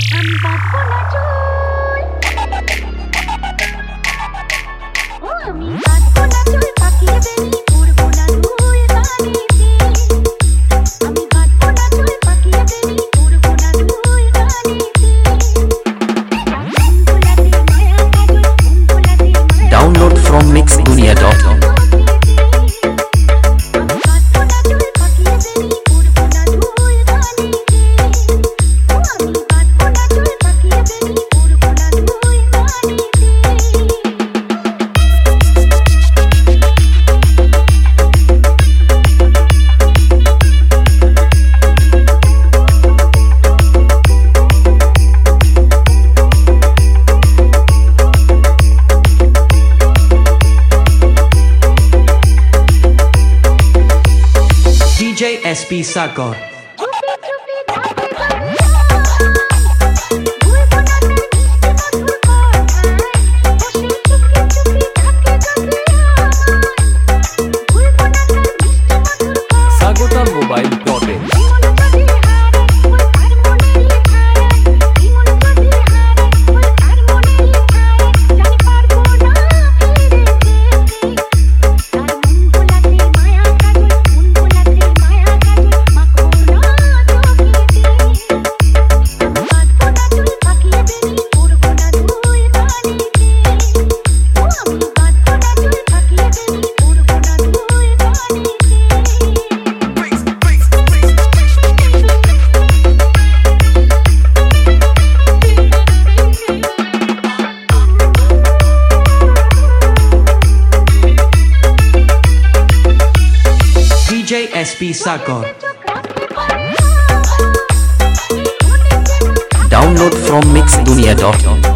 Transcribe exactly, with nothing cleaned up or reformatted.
আমি বাঁধবো না চুল, ও আমি বাঁধবো না চুল, পাকিয়ে বেনি পড়বো না ধুল গানিতে। আমি বাঁধবো না চুল, পাকিয়ে বেনি পড়বো না ধুল গানিতে। মন ভোলাতে মায়া কাজল, মন ভোলাতে মায়া। Download from mix dunia dot com. D J S P Sagar. Sagotam Mobile dot in. D J S P Sagar. Download from mix dunia dot com.